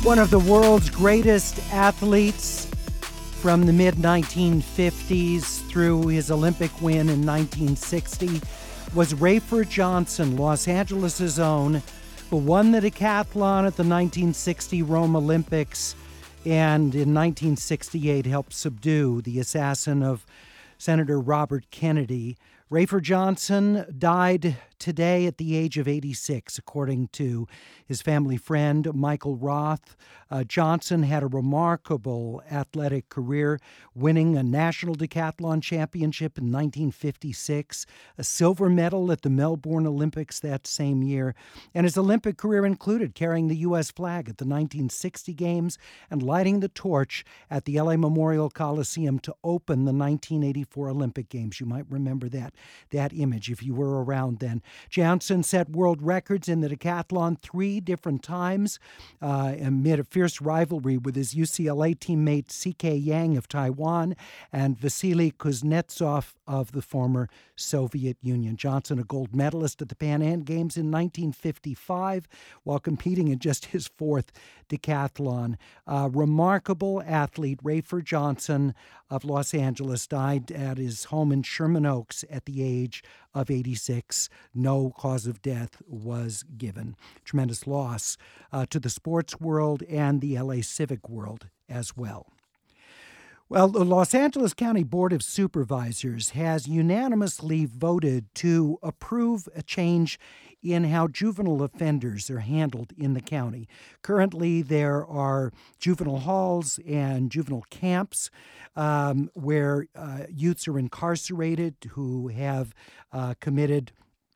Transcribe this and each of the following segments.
One of the world's greatest athletes from the mid-1950s through his Olympic win in 1960 was Rafer Johnson, Los Angeles' own, who won the decathlon at the 1960 Rome Olympics and in 1968 helped subdue the assassin of Senator Robert Kennedy. Rafer Johnson died today at the age of 86, according to his family friend, Michael Roth. Johnson had a remarkable athletic career, winning a national decathlon championship in 1956, a silver medal at the Melbourne Olympics that same year, and his Olympic career included carrying the U.S. flag at the 1960 Games and lighting the torch at the LA Memorial Coliseum to open the 1984 Olympic Games. You might remember that image if you were around then. Johnson set world records in the decathlon 3 different times amid a fierce rivalry with his UCLA teammate C.K. Yang of Taiwan and Vasily Kuznetsov of the former Soviet Union. Johnson, a gold medalist at the Pan Am Games in 1955 while competing in just his 4th decathlon. Remarkable athlete Rafer Johnson of Los Angeles died at his home in Sherman Oaks at the age of 86. No cause of death was given. Tremendous loss to the sports world and the LA civic world as well. Well, the Los Angeles County Board of Supervisors has unanimously voted to approve a change in how juvenile offenders are handled in the county. Currently, there are juvenile halls and juvenile camps where youths are incarcerated who have committed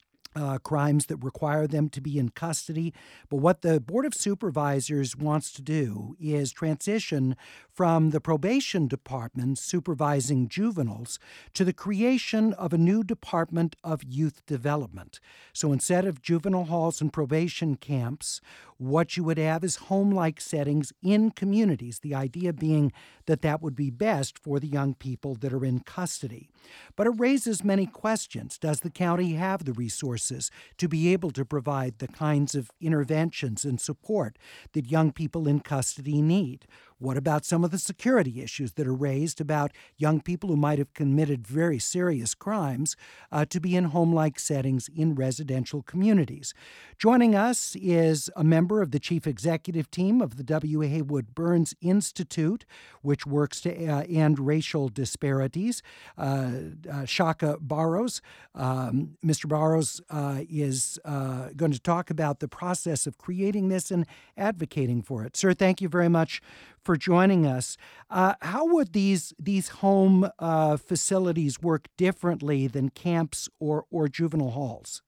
crimes that require them to be in custody. But what the Board of Supervisors wants to do is transition from the probation department supervising juveniles to the creation of a new Department of Youth Development. So instead of juvenile halls and probation camps, what you would have is home-like settings in communities, the idea being that that would be best for the young people that are in custody. But it raises many questions. Does the county have the resources to be able to provide the kinds of interventions and support that young people in custody need? What about some of the security issues that are raised about young people who might have committed very serious crimes to be in home-like settings in residential communities? Joining us is a member of the chief executive team of the W. Haywood Burns Institute, which works to end racial disparities, Shaka Barros. Mr. Barros is going to talk about the process of creating this and advocating for it. Sir, thank you very much for joining us. How would these home facilities work differently than camps or juvenile halls?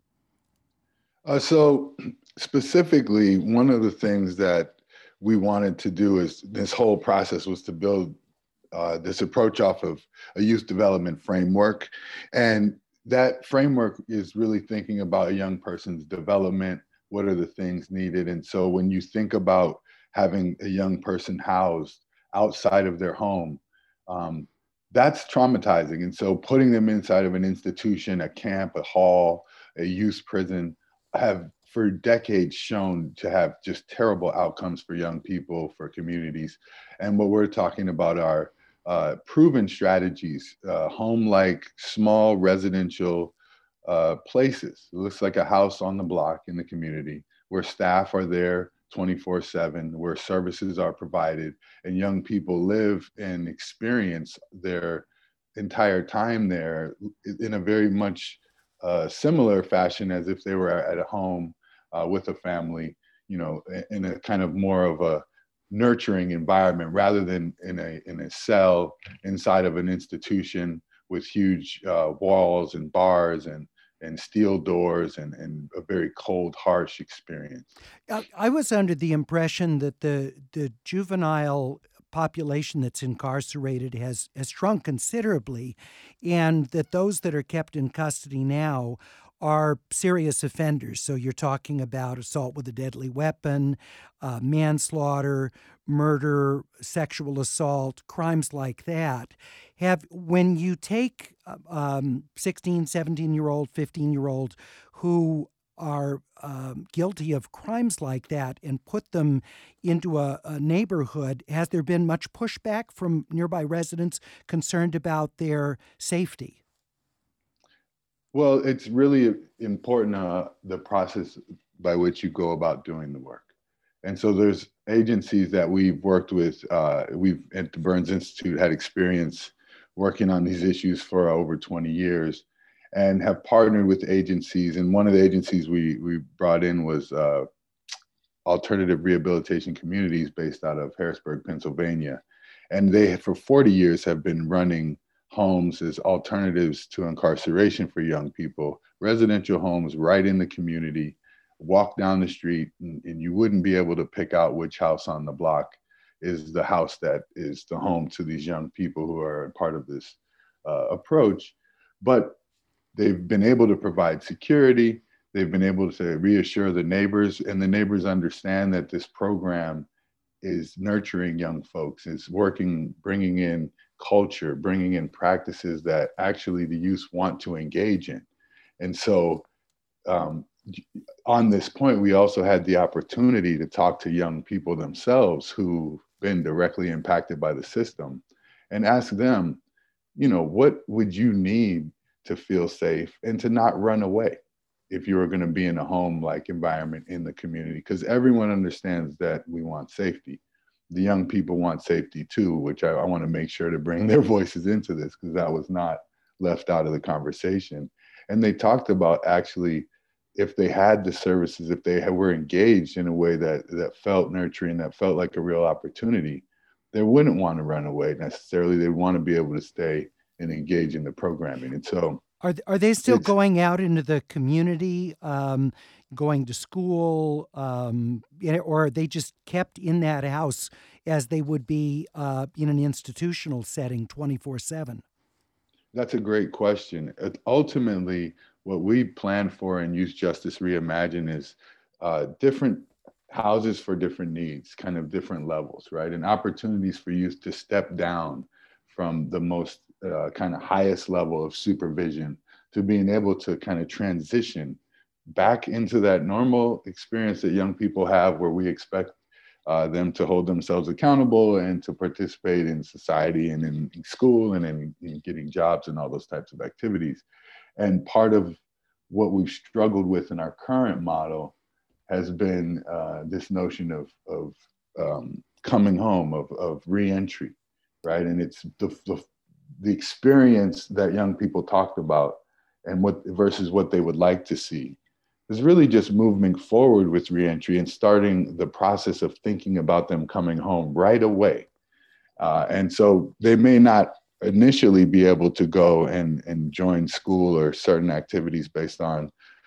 So specifically, one of the things that we wanted to do is this whole process was to build this approach off of a youth development framework. And that framework is really thinking about a young person's development. What are the things needed? And so when you think about having a young person housed outside of their home, that's traumatizing. And so putting them inside of an institution, a camp, a hall, a youth prison, have for decades shown to have just terrible outcomes for young people, for communities. And what we're talking about are proven strategies, home-like small residential places. It looks like a house on the block in the community where staff are there 24/7, where services are provided, and young people live and experience their entire time there in a very much similar fashion as if they were at a home with a family, you know, in a kind of more of a nurturing environment rather than in a cell inside of an institution with huge walls and bars and steel doors and a very cold, harsh experience. I was under the impression that the juvenile population that's incarcerated has shrunk considerably, and that those that are kept in custody now are serious offenders. So you're talking about assault with a deadly weapon, manslaughter, murder, sexual assault, crimes like that. When you take 16, 17-year-old, 15-year-old who are guilty of crimes like that and put them into a neighborhood, has there been much pushback from nearby residents concerned about their safety? Well, it's really important, the process by which you go about doing the work. And so there's agencies that we've worked with. We've at the Burns Institute had experience working on these issues for over 20 years and have partnered with agencies. And one of the agencies we brought in was Alternative Rehabilitation Communities based out of Harrisburg, Pennsylvania. And they, for 40 years, have been running homes as alternatives to incarceration for young people, residential homes right in the community. Walk down the street and you wouldn't be able to pick out which house on the block is the house that is the home to these young people who are part of this approach. But they've been able to provide security. They've been able to reassure the neighbors, and the neighbors understand that this program is nurturing young folks, is working, bringing in culture, bringing in practices that actually the youth want to engage in. And so on this point, we also had the opportunity to talk to young people themselves who've been directly impacted by the system and ask them, what would you need to feel safe and to not run away if you were going to be in a home-like environment in the community? Because everyone understands that we want safety. The young people want safety too, which I want to make sure to bring their voices into this because that was not left out of the conversation. And they talked about actually, if they had the services, if they were engaged in a way that felt nurturing, that felt like a real opportunity, they wouldn't want to run away necessarily. They'd want to be able to stay and engage in the programming. And so are they still going out into the community, going to school, or are they just kept in that house as they would be in an institutional setting 24/7? That's a great question. Ultimately, what we plan for in Youth Justice Reimagined is different houses for different needs, kind of different levels, right? And opportunities for youth to step down from the most kind of highest level of supervision to being able to kind of transition back into that normal experience that young people have where we expect them to hold themselves accountable and to participate in society and in school and in getting jobs and all those types of activities. And part of what we've struggled with in our current model has been this notion of coming home, of reentry, right? And it's the experience that young people talked about and what versus what they would like to see is really just moving forward with reentry and starting the process of thinking about them coming home right away. And so they may not initially be able to go and join school or certain activities based on,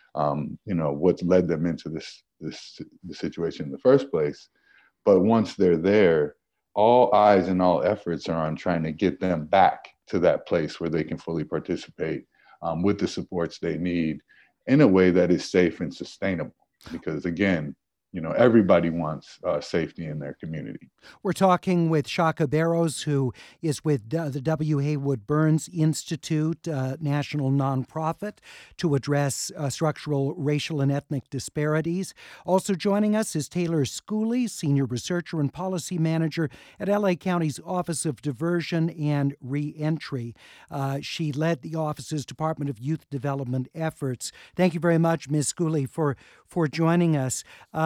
what led them into the situation in the first place. But once they're there, all eyes and all efforts are on trying to get them back to that place where they can fully participate with the supports they need in a way that is safe and sustainable. Because again, everybody wants safety in their community. We're talking with Shaka Barrows, who is with the W. Haywood Burns Institute, national nonprofit, to address structural racial and ethnic disparities. Also joining us is Taylor Schooley, senior researcher and policy manager at LA County's Office of Diversion and Reentry. She led the office's Department of Youth Development efforts. Thank you very much, Ms. Schooley, for joining us.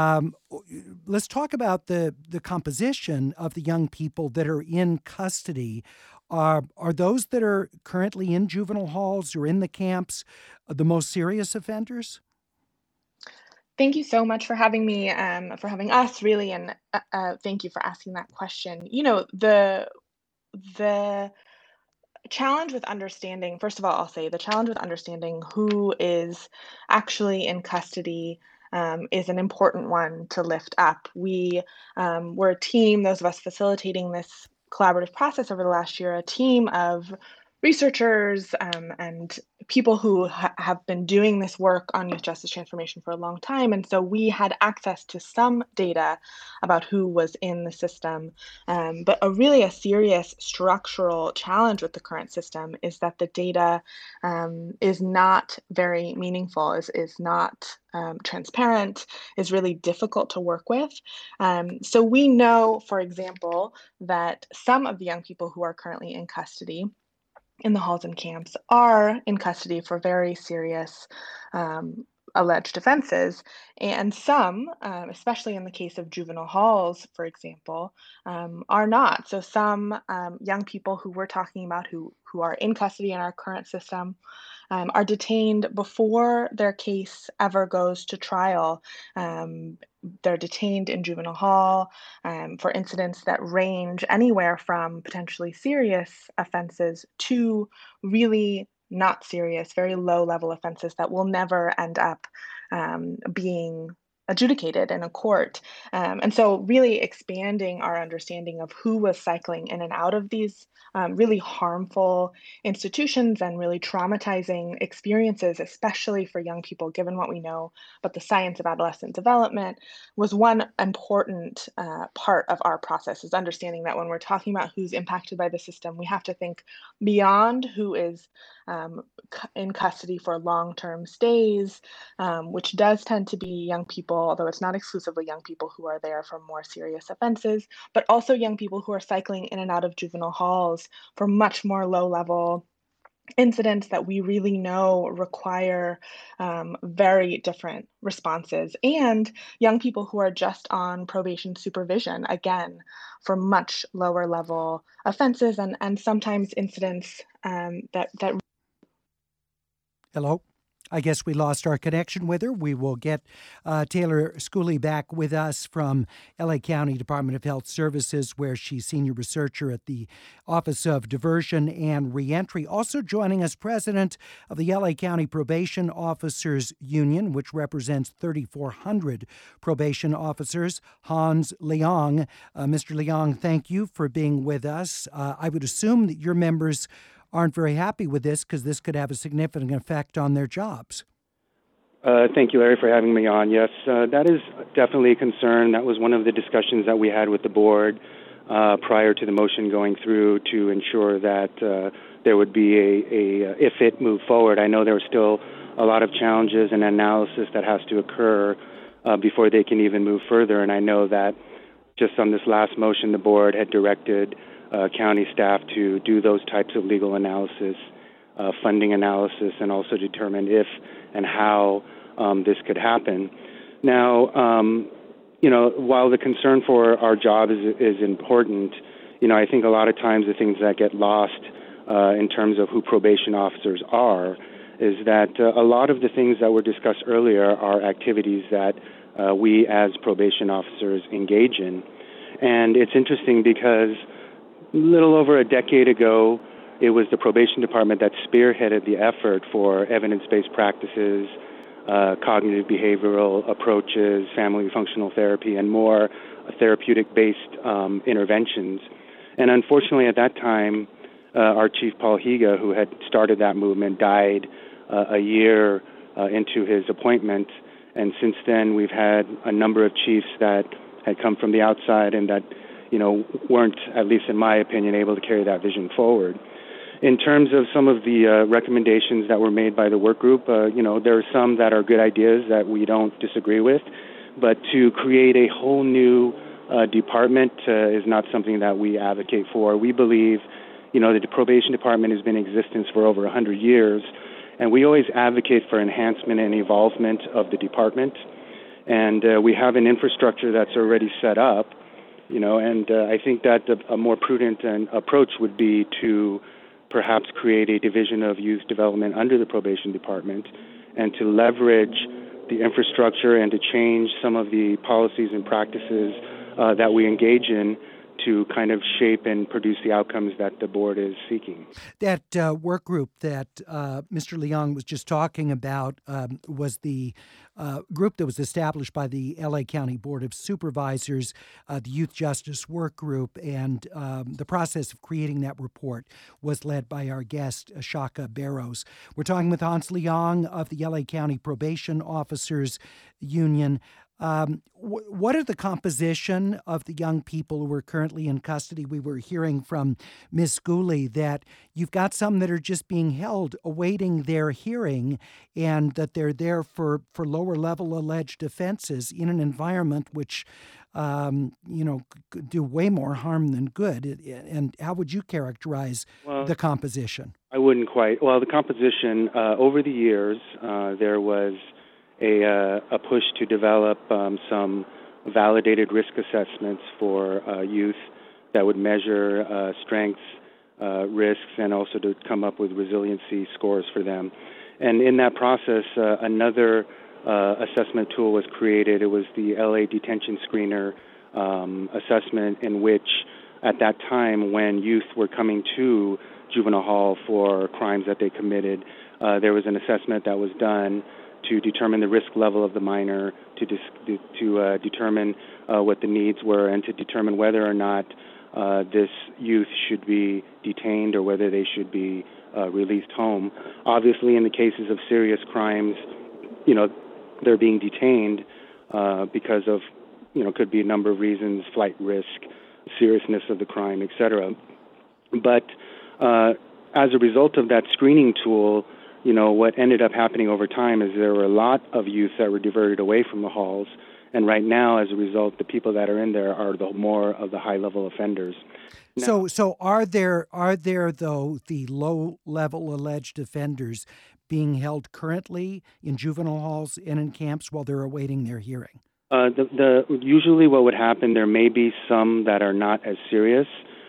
Let's talk about the composition of the young people that are in custody. Are those that are currently in juvenile halls or in the camps the most serious offenders? Thank you so much for having me, for having us, really, and thank you for asking that question. The challenge with understanding, first of all, I'll say the challenge with understanding who is actually in custody is an important one to lift up. We were a team, those of us facilitating this collaborative process over the last year, a team of researchers and people who have been doing this work on youth justice transformation for a long time. And so we had access to some data about who was in the system. But a serious structural challenge with the current system is that the data is not very meaningful, is not transparent, is really difficult to work with. So we know, for example, that some of the young people who are currently in custody in the halls and camps are in custody for very serious alleged offenses. And some, especially in the case of juvenile halls, for example, are not. So some young people who we're talking about who are in custody in our current system are detained before their case ever goes to trial. They're detained in juvenile hall for incidents that range anywhere from potentially serious offenses to really not serious, very low level offenses that will never end up being adjudicated in a court. And so really expanding our understanding of who was cycling in and out of these really harmful institutions and really traumatizing experiences, especially for young people, given what we know about the science of adolescent development, was one important part of our process, is understanding that when we're talking about who's impacted by the system, we have to think beyond who is in custody for long-term stays, which does tend to be young people, although it's not exclusively young people who are there for more serious offenses, but also young people who are cycling in and out of juvenile halls for much more low-level incidents that we really know require very different responses, and young people who are just on probation supervision, again, for much lower level offenses and sometimes incidents that. Hello. I guess we lost our connection with her. We will get Taylor Schooley back with us from LA County Department of Health Services, where she's senior researcher at the Office of Diversion and Reentry. Also joining us, president of the LA County Probation Officers Union, which represents 3,400 probation officers, Hans Leong. Mr. Leong, thank you for being with us. I would assume that your members aren't very happy with this because this could have a significant effect on their jobs. Thank you, Larry, for having me on. Yes, that is definitely a concern. That was one of the discussions that we had with the board prior to the motion going through to ensure that there would be if it moved forward. I know there are still a lot of challenges and analysis that has to occur before they can even move further. And I know that just on this last motion, the board had directed county staff to do those types of legal analysis, funding analysis, and also determine if and how this could happen. Now, while the concern for our job is important, I think a lot of times the things that get lost in terms of who probation officers are is that a lot of the things that were discussed earlier are activities that we as probation officers engage in. And it's interesting because a little over a decade ago, it was the probation department that spearheaded the effort for evidence-based practices, cognitive behavioral approaches, family functional therapy, and more therapeutic-based interventions. And unfortunately, at that time, our chief, Paul Higa, who had started that movement, died a year into his appointment. And since then, we've had a number of chiefs that had come from the outside and that weren't, at least in my opinion, able to carry that vision forward. In terms of some of the recommendations that were made by the work group, there are some that are good ideas that we don't disagree with, but to create a whole new department is not something that we advocate for. We believe, the probation department has been in existence for over 100 years, and we always advocate for enhancement and evolvement of the department. And we have an infrastructure that's already set up. And I think that a more prudent approach would be to perhaps create a division of youth development under the probation department and to leverage the infrastructure and to change some of the policies and practices that we engage in to kind of shape and produce the outcomes that the board is seeking. That work group that Mr. Leong was just talking about was the group that was established by the LA County Board of Supervisors, the Youth Justice Work Group, and the process of creating that report was led by our guest, Shaka Barrows. We're talking with Hans Leong of the LA County Probation Officers Union. What are the composition of the young people who are currently in custody? We were hearing from Ms. Schooley that you've got some that are just being held awaiting their hearing, and that they're there for lower level alleged offenses in an environment which could do way more harm than good. And how would you characterize the composition? I wouldn't quite. Well, the composition, over the years, there was a push to develop some validated risk assessments for youth that would measure strengths, risks, and also to come up with resiliency scores for them. And in that process, another assessment tool was created. It was the LA Detention Screener assessment, in which at that time when youth were coming to juvenile hall for crimes that they committed, there was an assessment that was done to determine the risk level of the minor, to determine what the needs were, and to determine whether or not this youth should be detained or whether they should be released home. Obviously, in the cases of serious crimes, they're being detained because of, could be a number of reasons: flight risk, seriousness of the crime, etc. But as a result of that screening tool, what ended up happening over time is there were a lot of youth that were diverted away from the halls, and right now, as a result, the people that are in there are the more of the high-level offenders. Now, so are there though the low-level alleged offenders being held currently in juvenile halls and in camps while they're awaiting their hearing? Usually, what would happen, there may be some that are not as serious.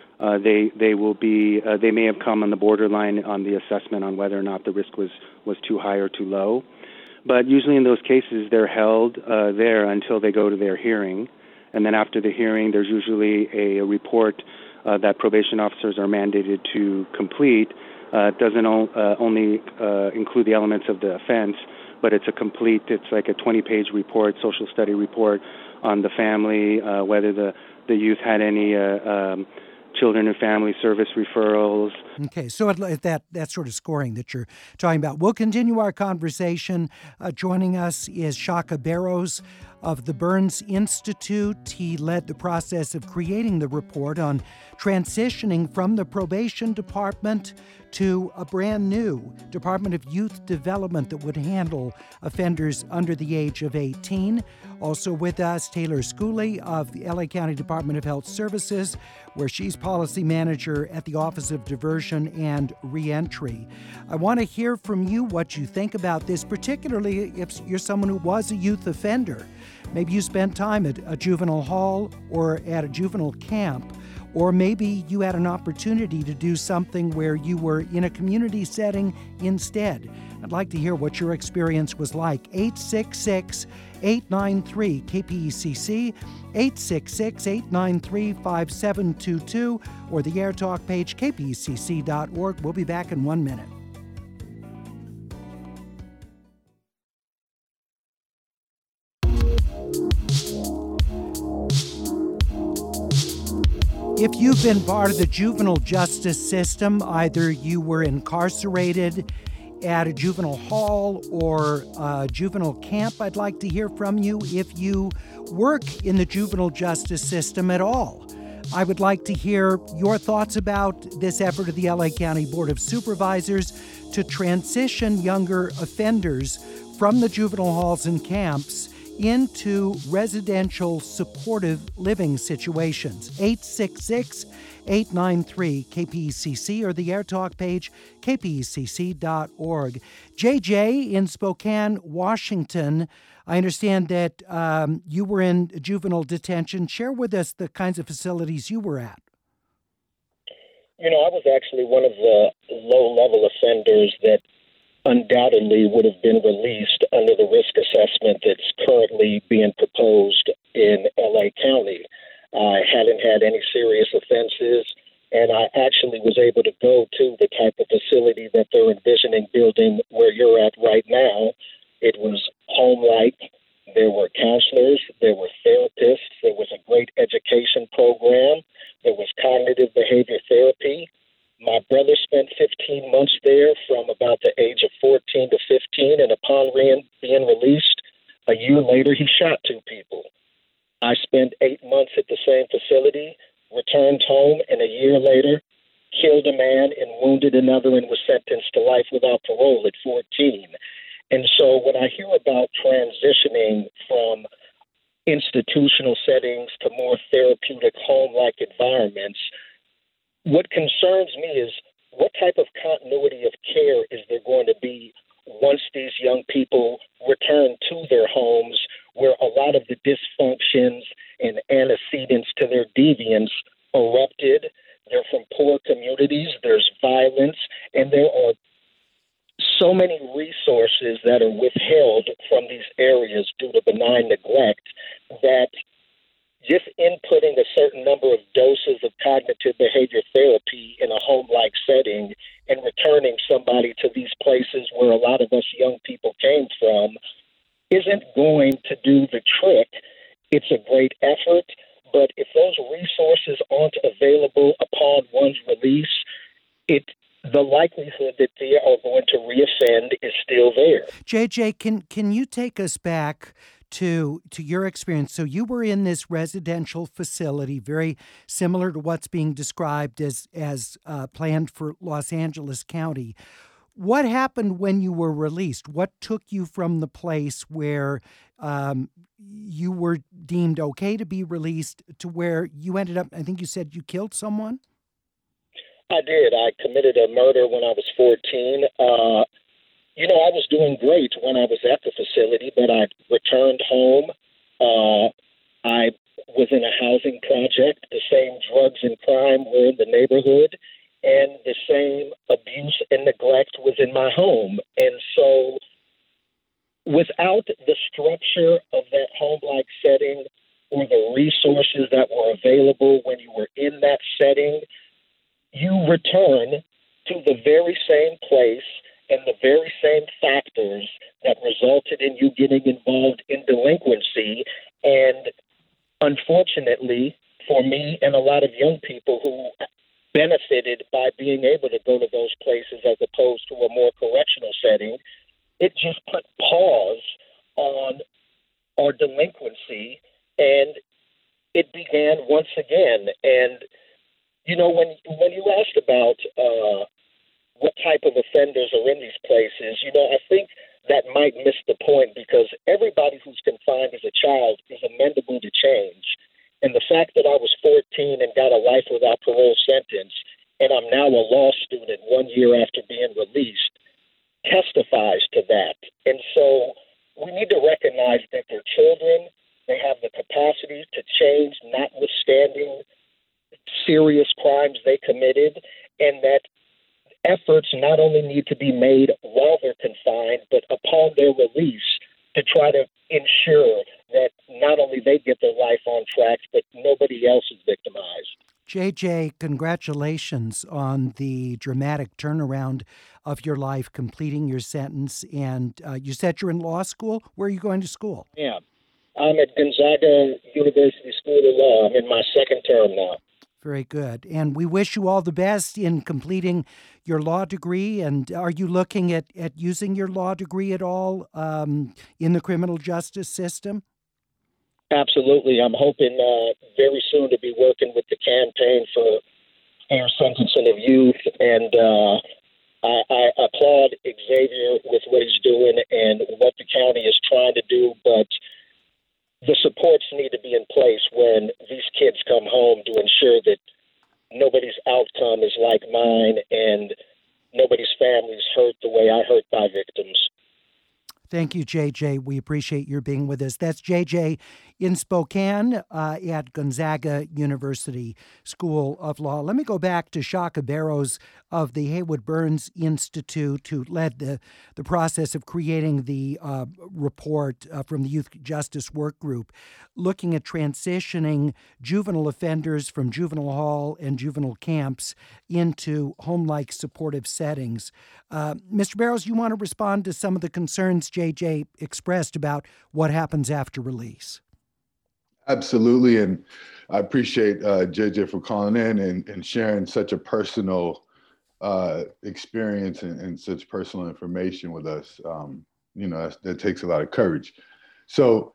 They will be. They may have come on the borderline on the assessment on whether or not the risk was too high or too low. But usually in those cases, they're held there until they go to their hearing, and then after the hearing, there's usually a report that probation officers are mandated to complete. It doesn't only include the elements of the offense, but it's like a 20-page report, social study report on the family, whether the youth had any children and family service referrals. Okay, so that sort of scoring that you're talking about. We'll continue our conversation. Joining us is Shaka Barrows of the Burns Institute. He led the process of creating the report on transitioning from the probation department to a brand new Department of Youth Development that would handle offenders under the age of 18. Also with us, Taylor Schooley of the LA County Department of Health Services, where she's policy manager at the Office of Diversion and Reentry. I want to hear from you what you think about this, particularly if you're someone who was a youth offender. Maybe you spent time at a juvenile hall or at a juvenile camp, or maybe you had an opportunity to do something where you were in a community setting instead. I'd like to hear what your experience was like. 866-893-KPECC, 866-893-5722, or the AirTalk page, kpecc.org. We'll be back in 1 minute. If you've been part of the juvenile justice system, either you were incarcerated at a juvenile hall or a juvenile camp, I'd like to hear from you. If you work in the juvenile justice system at all, I would like to hear your thoughts about this effort of the LA County Board of Supervisors to transition younger offenders from the juvenile halls and camps into residential supportive living situations. 866-893-KPECC or the AirTalk page, kpecc.org. JJ in Spokane, Washington, I understand that you were in juvenile detention. Share with us the kinds of facilities you were at. I was actually one of the low-level offenders that undoubtedly would have been released under the risk assessment that's currently being proposed in LA County. I hadn't had any serious to the type of facility that they're envisioning building where you're at right now. It was home-like. There were counselors, there were therapists, there was a great education program, there was cognitive behavior therapy. My brother spent 15 months there from about the age of 14 to 15, and upon being released, a year later, he shot 2 people. I spent 8 months at the same facility, returned home, and a year later, killed a man and wounded another and was sentenced to life without parole at 14. And so when I hear about transitioning from institutional settings to more therapeutic home-like environments, what concerns me is what type of continuity of care is there going to be once these young people return to their homes where a lot of the dysfunctions and antecedents to their deviance erupted. They're from poor communities, there's violence, and there are so many resources that are withheld from these areas due to benign neglect that just inputting a certain number of doses of cognitive behavior therapy in a home-like setting and returning somebody to these places where a lot of us young people came from isn't going to do the trick. It's a great effort, but if those resources aren't available upon one's release, the likelihood that they are going to reoffend is still there. JJ, can you take us back to your experience? So you were in this residential facility, very similar to what's being described as planned for Los Angeles County. What happened when you were released? What took you from the place where you were deemed okay to be released to where you ended up, I think you said you killed someone? I did. I committed a murder when I was 14. I was doing great when I was at the facility, but I returned home. I was in a housing project. The same drugs and crime were in the neighborhood, and the same abuse and neglect was in my home. And so without the structure of that home-like setting or the resources that were available when you were in that setting, you return to the very same place and the very same factors that resulted in you getting involved in delinquency. And unfortunately, for me and a lot of young people who benefited by being able to go to those places as opposed to a more correctional setting, it just put pause on our delinquency, and it began once again. And when you asked about what type of offenders are in these places, I think that might miss the point, because everybody who's confined as a child is amenable to change. And the fact that I was 14 and got a life without parole sentence, and I'm now a law student 1 year after being released, testifies to that. And so we need to recognize that they're children. They have the capacity to change, notwithstanding serious crimes they committed, and that efforts not only need to be made while they're confined, but upon their release to try to ensure that not only they get their life on track, but nobody else is victimized. JJ, congratulations on the dramatic turnaround of your life, completing your sentence. And you said you're in law school. Where are you going to school? Yeah, I'm at Gonzaga University School of Law. I'm in my second term now. Very good. And we wish you all the best in completing your law degree. And are you looking at using your law degree at all in the criminal justice system? Absolutely. I'm hoping very soon to be working with the Campaign for Fair Sentencing of Youth. And I applaud Xavier with what he's doing and what the county is trying to do. But the supports need to be in place when these kids come home to ensure that nobody's outcome is like mine and nobody's family is hurt the way I hurt my victims. Thank you, JJ. We appreciate your being with us. That's JJ in Spokane at Gonzaga University School of Law. Let me go back to Shaka Barrows of the Haywood Burns Institute, who led the process of creating the report from the Youth Justice Work Group, looking at transitioning juvenile offenders from juvenile hall and juvenile camps into home-like supportive settings. Mr. Barrows, you want to respond to some of the concerns JJ expressed about what happens after release? Absolutely. And I appreciate JJ for calling in and sharing such a personal experience and such personal information with us. That takes a lot of courage. So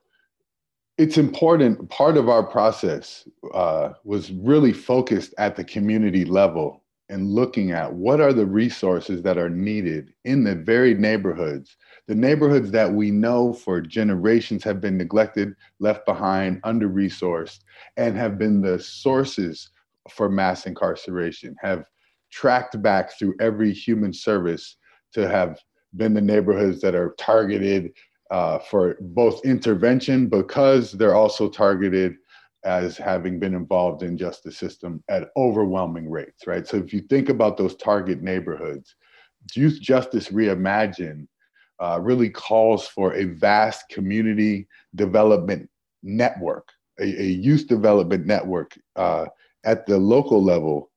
it's important. Part of our process was really focused at the community level and looking at what are the resources that are needed in the very neighborhoods, the neighborhoods that we know for generations have been neglected, left behind, under-resourced, and have been the sources for mass incarceration, have tracked back through every human service to have been the neighborhoods that are targeted for both intervention, because they're also targeted as having been involved in justice system at overwhelming rates, right? So if you think about those target neighborhoods, Youth Justice Reimagined really calls for a vast community development network, a youth development network at the local level,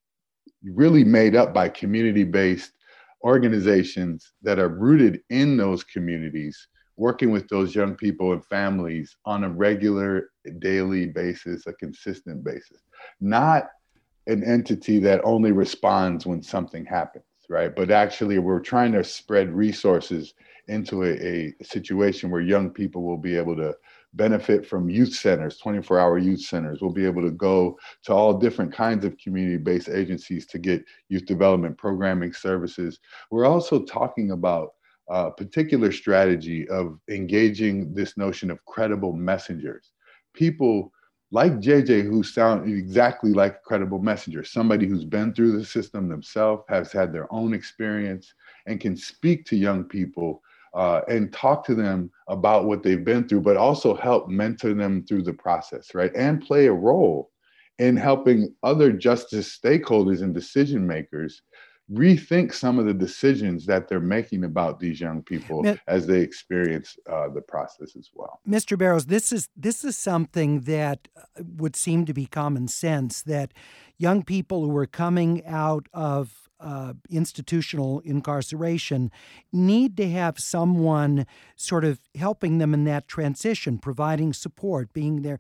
really made up by community-based organizations that are rooted in those communities, working with those young people and families on a regular, daily basis, a consistent basis, not an entity that only responds when something happens, right? But actually, we're trying to spread resources into a situation where young people will be able to benefit from youth centers, 24-hour youth centers. We'll be able to go to all different kinds of community-based agencies to get youth development programming services. We're also talking about a particular strategy of engaging this notion of credible messengers. People like JJ who sound exactly like a credible messenger, somebody who's been through the system themselves, has had their own experience, and can speak to young people and talk to them about what they've been through, but also help mentor them through the process, right? And play a role in helping other justice stakeholders and decision makers rethink some of the decisions that they're making about these young people as they experience the process as well. Mr. Barrows, this is something that would seem to be common sense, that young people who are coming out of institutional incarceration need to have someone sort of helping them in that transition, providing support, being there.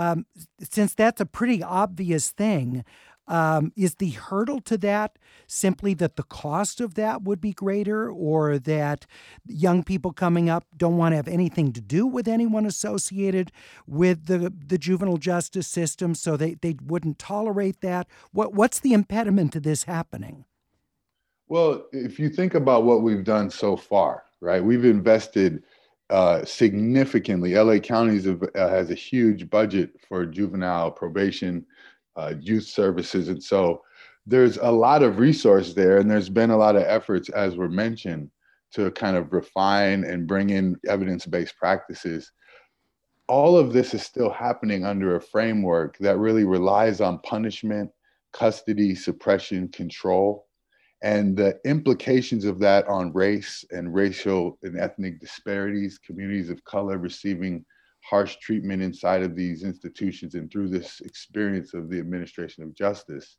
Since that's a pretty obvious thing, is the hurdle to that simply that the cost of that would be greater, or that young people coming up don't want to have anything to do with anyone associated with the juvenile justice system, so they wouldn't tolerate that? What's the impediment to this happening? Well, if you think about what we've done so far, right, we've invested significantly. LA County has a huge budget for juvenile probation, youth services. And so there's a lot of resource there, and there's been a lot of efforts, as were mentioned, to kind of refine and bring in evidence-based practices. All of this is still happening under a framework that really relies on punishment, custody, suppression, control, and the implications of that on race and racial and ethnic disparities, communities of color receiving harsh treatment inside of these institutions and through this experience of the administration of justice,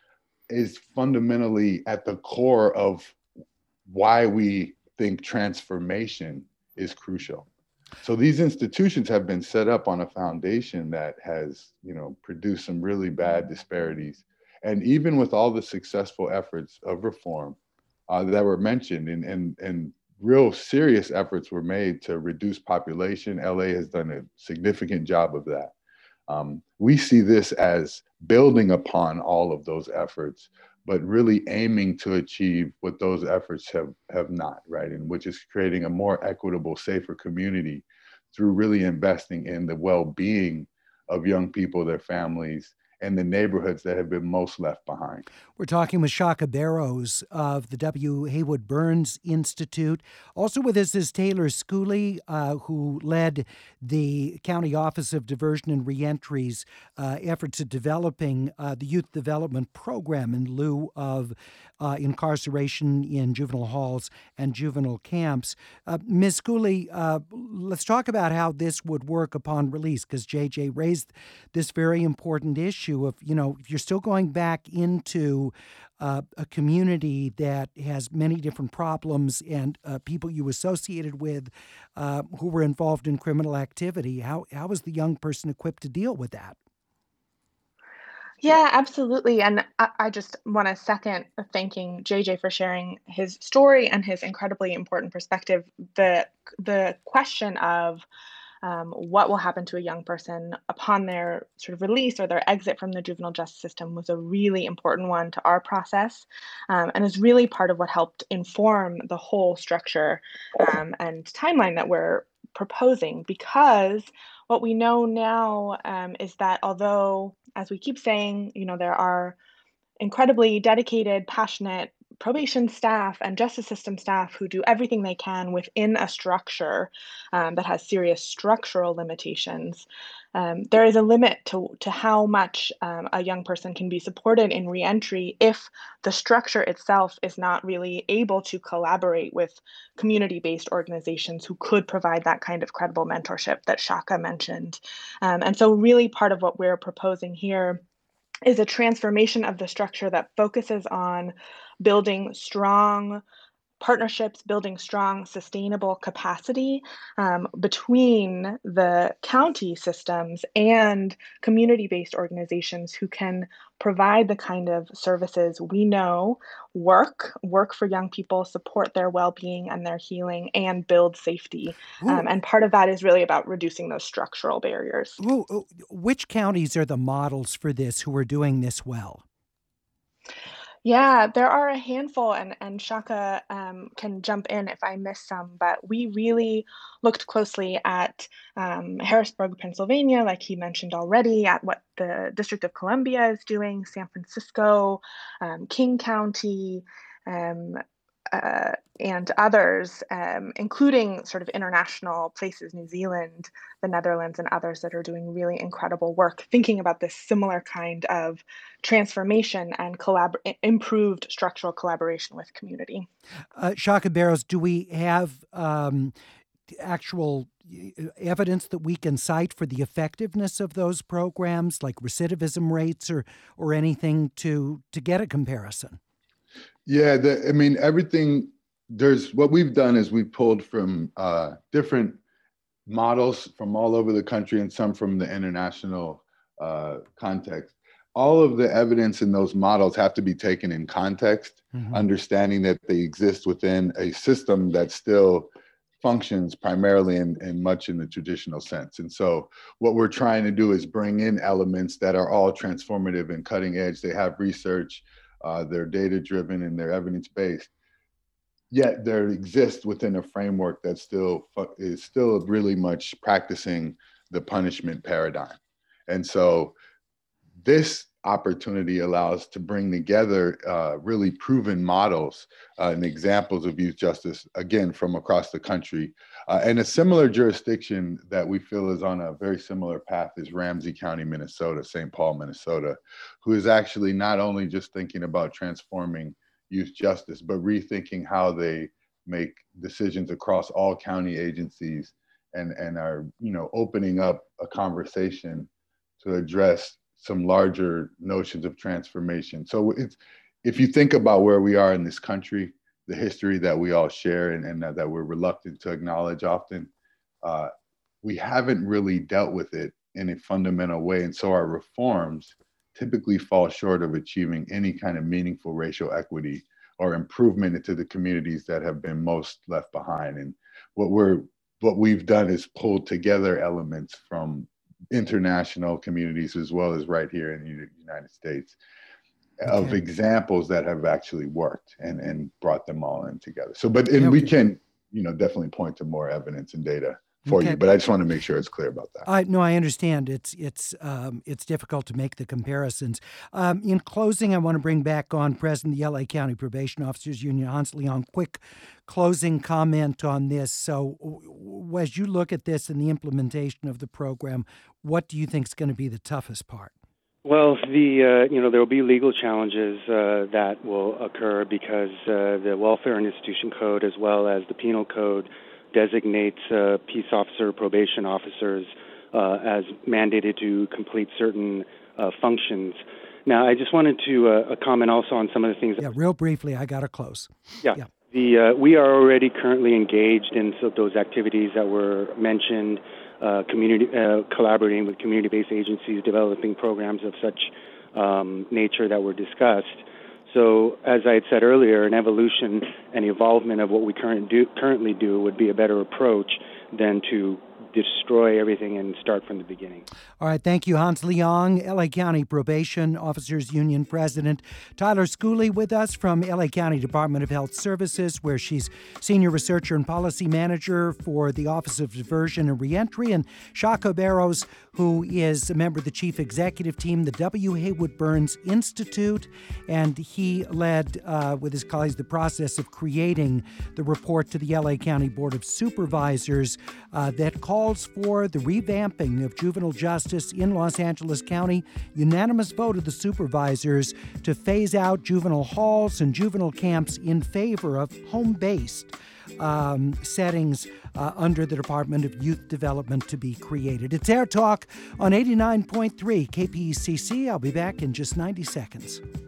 is fundamentally at the core of why we think transformation is crucial. So these institutions have been set up on a foundation that has, produced some really bad disparities. And even with all the successful efforts of reform that were mentioned, and real serious efforts were made to reduce population, LA has done a significant job of that. We see this as building upon all of those efforts, but really aiming to achieve what those efforts have not, right? And which is creating a more equitable, safer community through really investing in the well-being of young people, their families, and the neighborhoods that have been most left behind. We're talking with Shaka Barrows of the W. Haywood Burns Institute. Also with us is Taylor Schooley, who led the County Office of Diversion and Reentry's efforts at developing the Youth Development Program in lieu of incarceration in juvenile halls and juvenile camps. Ms. Schooley, let's talk about how this would work upon release, because JJ raised this very important issue of, if you're still going back into a community that has many different problems and people you associated with who were involved in criminal activity, how is the young person equipped to deal with that? Yeah, absolutely. And I just want to second thanking JJ for sharing his story and his incredibly important perspective. The question of what will happen to a young person upon their sort of release or their exit from the juvenile justice system was a really important one to our process, and is really part of what helped inform the whole structure and timeline that we're proposing. Because what we know now is that although, as we keep saying, there are incredibly dedicated, passionate probation staff and justice system staff who do everything they can within a structure that has serious structural limitations. There is a limit to how much a young person can be supported in reentry if the structure itself is not really able to collaborate with community-based organizations who could provide that kind of credible mentorship that Shaka mentioned. And so really part of what we're proposing here is a transformation of the structure that focuses on building strong partnerships, building strong, sustainable capacity between the county systems and community-based organizations who can provide the kind of services we know work for young people, support their well-being and their healing, and build safety. And part of that is really about reducing those structural barriers. Which counties are the models for this who are doing this well? Yeah, there are a handful, and Shaka can jump in if I miss some, but we really looked closely at Harrisburg, Pennsylvania, like he mentioned already, at what the District of Columbia is doing, San Francisco, King County, and others, including sort of international places, New Zealand, the Netherlands, and others that are doing really incredible work, thinking about this similar kind of transformation and improved structural collaboration with community. Shaka Barrows, do we have actual evidence that we can cite for the effectiveness of those programs, like recidivism rates or anything to get a comparison? Yeah, everything, what we've done is we pulled from different models from all over the country and some from the international context. All of the evidence in those models have to be taken in context, understanding that they exist within a system that still functions primarily in much in the traditional sense. And so what we're trying to do is bring in elements that are all transformative and cutting edge. They have research, they're data-driven, and they're evidence-based. Yet they exist within a framework that is still really much practicing the punishment paradigm. And so this opportunity allows to bring together really proven models and examples of youth justice, again, from across the country. And a similar jurisdiction that we feel is on a very similar path is Ramsey County, Minnesota, St. Paul, Minnesota, who is actually not only just thinking about transforming youth justice, but rethinking how they make decisions across all county agencies and are, opening up a conversation to address some larger notions of transformation. So if you think about where we are in this country, the history that we all share and that we're reluctant to acknowledge often, we haven't really dealt with it in a fundamental way. And so our reforms typically fall short of achieving any kind of meaningful racial equity or improvement into the communities that have been most left behind. And what we've done is pulled together elements from international communities as well as right here in the United States of examples that have actually worked and brought them all in together. So, we can, definitely point to more evidence and data for you, but I just want to make sure it's clear about that. No, I understand. It's difficult to make the comparisons. In closing, I want to bring back on President of the LA County Probation Officers Union, Hans Leong. Quick closing comment on this. So, as you look at this and the implementation of the program, what do you think is going to be the toughest part? Well, there will be legal challenges that will occur because the Welfare and Institution Code, as well as the Penal Code, designates peace officer, probation officers as mandated to complete certain functions. Now, I just wanted to comment also on some of the things. Yeah, real briefly, I got to close. Yeah. We are already currently engaged in those activities that were mentioned, collaborating with community-based agencies, developing programs of such nature that were discussed. So, as I had said earlier, an evolution and evolvement of what we currently do would be a better approach than to destroy everything and start from the beginning. All right. Thank you, Hans Leong, LA County Probation Officers Union President. Tyler Schooley with us from LA County Department of Health Services, where she's Senior Researcher and Policy Manager for the Office of Diversion and Reentry, and Shaka Barrows, who is a member of the Chief Executive Team, the W. Haywood Burns Institute, and he led, with his colleagues, the process of creating the report to the LA County Board of Supervisors that calls for the revamping of juvenile justice in Los Angeles County. Unanimous vote of the supervisors to phase out juvenile halls and juvenile camps in favor of home-based settings under the Department of Youth Development to be created. It's Air Talk on 89.3 KPCC. I'll be back in just 90 seconds.